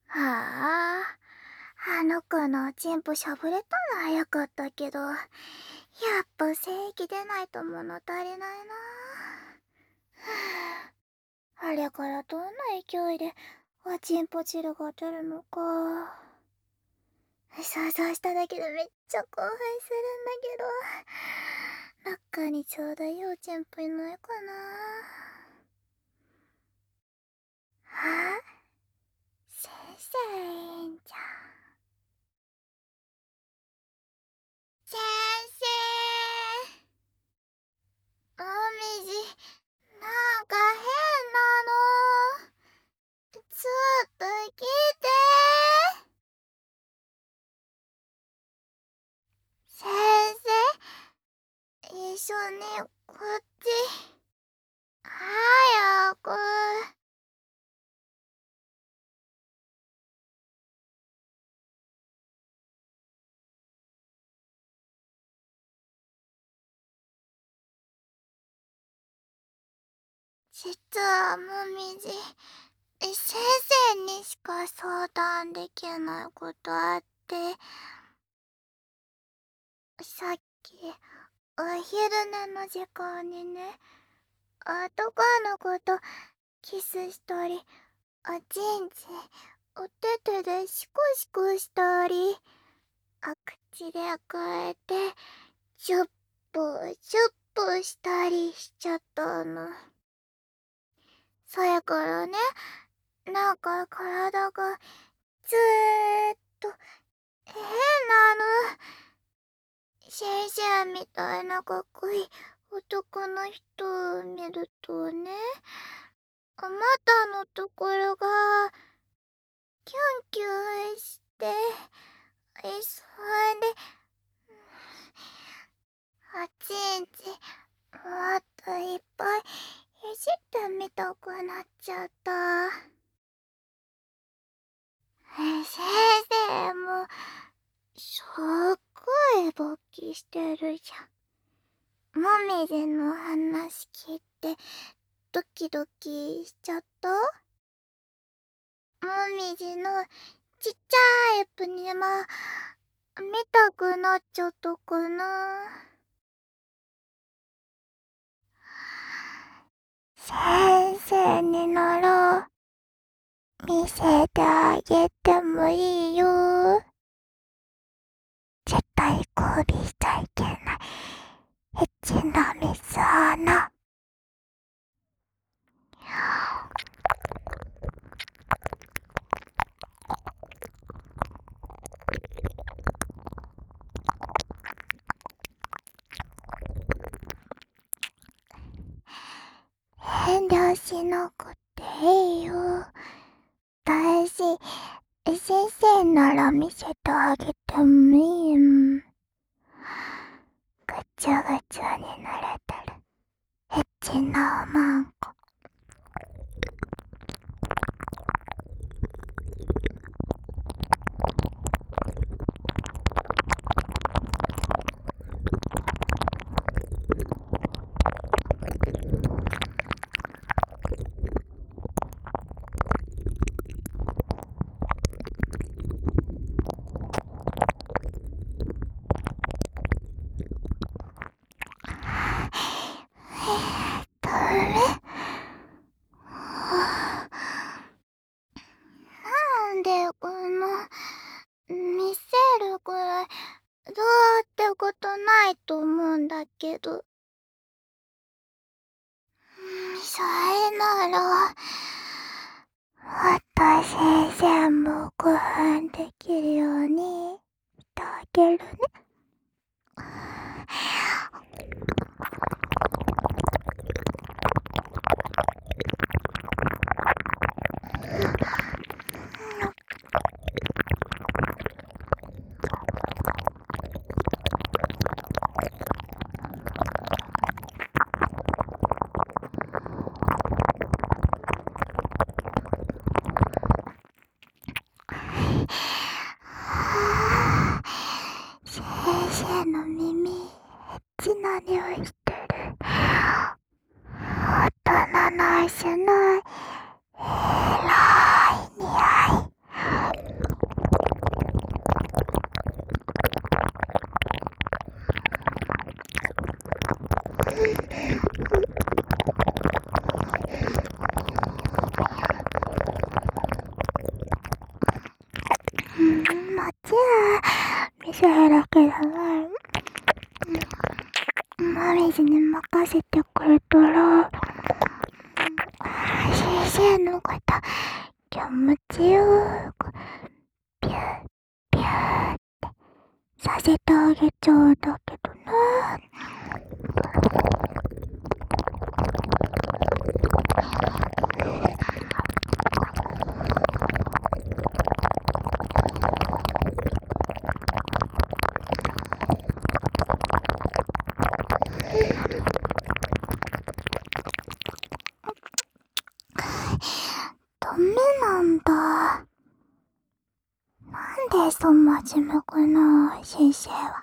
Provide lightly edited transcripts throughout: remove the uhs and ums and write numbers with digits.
はあ、あの子のチンポしゃぶれたのは早かったけど、やっぱ精液出ないと物足りないな。あれからどんな勢いでおちんぽ汁が出るのか。想像しただけでめっちゃ興奮するんだけど、中にちょうどいいおちんぽいないかな。あ、先生いいんじゃん。先生、もみじ、なんか変なの。ちょっと聞いて。先生、一緒にこっち。早く。実はもみじ、先生にしか相談できないことあって、さっきお昼寝の時間にね、男の子とキスしたり、おちんちんおててでシコシコしたり、口でくわえてチュッポチュッポしたりしちゃったの。そやからね、なんか体がずーっと変なの。先生みたいなかっこいい男の人を見るとね、股のところがキュンキュンして、それで、おちんちもっといっぱいいじってみたくなっちゃった。先生もすっごい勃起してるじゃん。もみじの話聞いてドキドキしちゃった？もみじのちっちゃいプニマ見たくなっちゃったかな。先生になら見せてあげてもいいよ。絶対交尾しちゃいけない。エッチな水穴。遠慮しなくていいよ。私、先生なら見せてあげてもいいもん。ぐちゃぐちゃに濡れてるエッチなおまんこ。ダメ。なんでこの見せるくらいどうってことないと思うんだけど。それなら私先生もご飯できるようにしてあげるね。先生の耳エッチな匂いしてる。大人の足のえらい匂い。 雨水に任せてくれたら、先生のこと気持ちよくピューピューってさせてあげちゃうんだけどな。ダメなんだ。なんでそう真面目かな、先生は。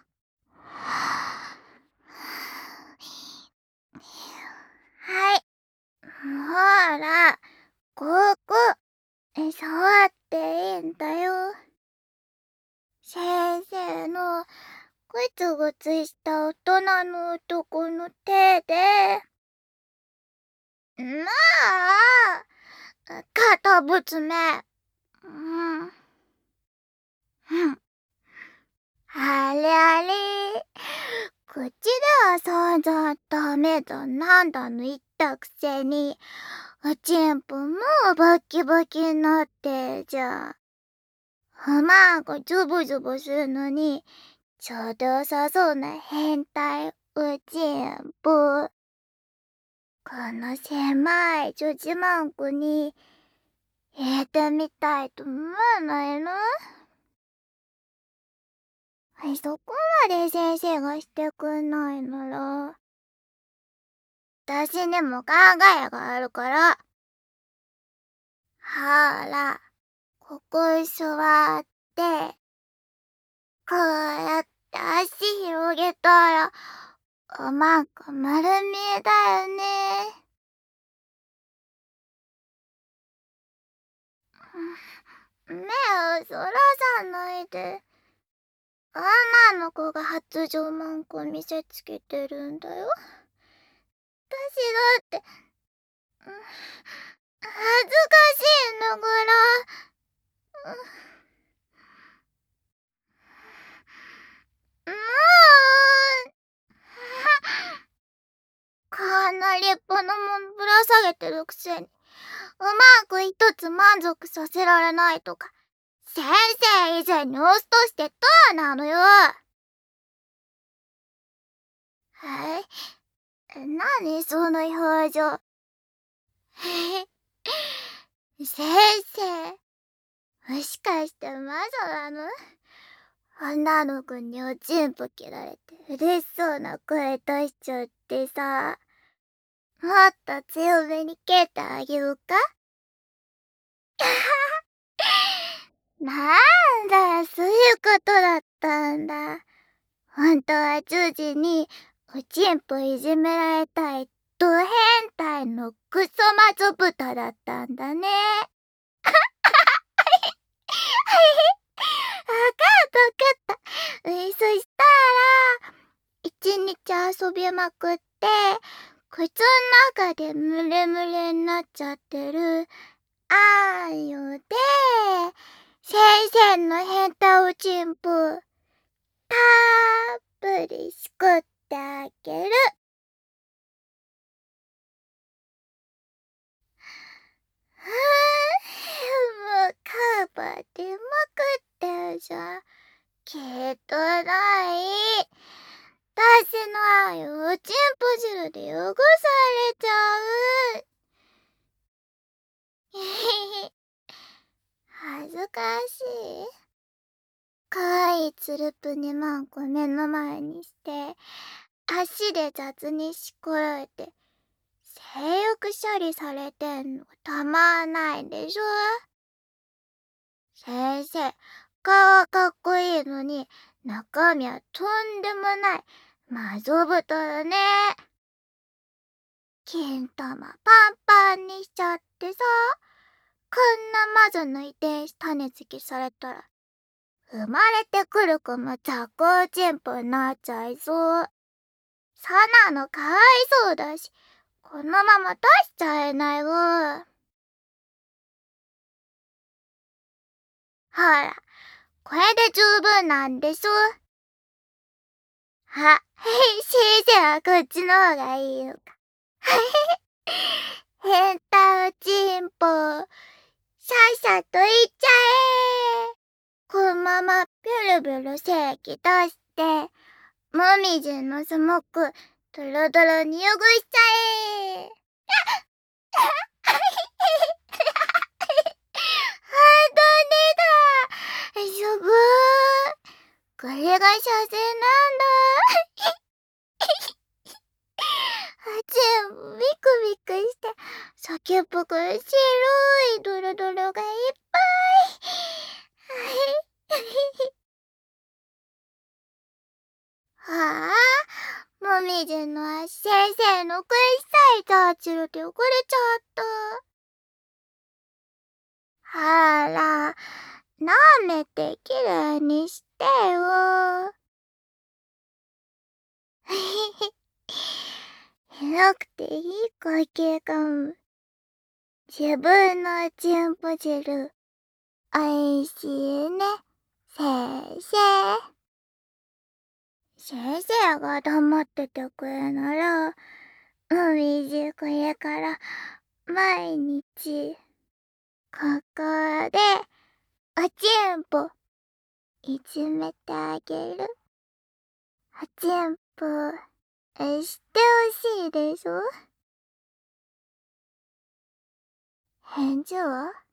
はい。ほら、ここ、触っていいんだよ。先生のグツグツした大人の男の手で。なあ、堅物め。あれあれ。口では散々ダメだなんだの言ったくせに、おちんぽもうバキバキになってじゃん。マがズブズブするのに、ちょうど良さそうな変態おちんぽ。この狭い女児マンコに入れてみたいと思わないの？そこまで先生がしてくんないなら、私にも考えがあるから。ほら、ここ座って、こうやって足広げたら、なんか丸見えだよね。目をそらさないで。女の子が発情マンコ見せつけてるんだよ。私だって、恥ずかしいんだから。もう、こんな立派なもんぶら下げてるくせに、うまく一つ満足させられないとか、先生以前に押すとしてどうなのよ。はい。何その表情。先生、もしかして魔女なの？女の子におちんぽ切られて嬉しそうな声出しちゃってさ、もっと強めに蹴ってあげようか？なんだ、そういうことだったんだ。本当はジュジにおちんぽいじめられたいド変態のクソマゾ豚だったんだね。わかったわかった。そしたら、一日遊びまくって、靴の中でムレムレになっちゃってるあーよで、先生の変態おちんぽ、たっぷりしこってあげる。もうカバー出まくってるじゃん。きっとない。私の愛をおちんぽ汁で汚されちゃう。恥ずかしい。かわいいつるぷにマンコ目の前にして、足で雑にしこられて、性欲処理されてんのたまらないでしょ？先生、顔はかっこいいのに、中身はとんでもないマゾ豚だね。金玉パンパンにしちゃってさ、こんな魔女の遺伝子種付けされたら、生まれてくる子も雑魚ちんぽになっちゃいそう。そんなのかわいそうだし、このまま出しちゃえないわ。ほら、これで十分なんでしょ？ あ、先生はこっちの方がいいのか。変態チンポ、さっさと行っちゃえ。このままビュルビュル精液出して、もみじのスモック、ドロドロに汚しちゃえ。ダメだ。すごーい。これが射精なんだ。全部ビクビクして、先っぽから白いドロドロがいっぱい。はあ、もみじの足先生の食い臭いターチルで汚れちゃった。あら、舐めてきれいにしてよ。広くていい声系かも。自分のチンポ汁、おいしいね、先生。先生が黙っててくれるなら、もみじこれから毎日、ここで、おちんぽ、いじめてあげる。おちんぽ、してほしいでしょ？返事は？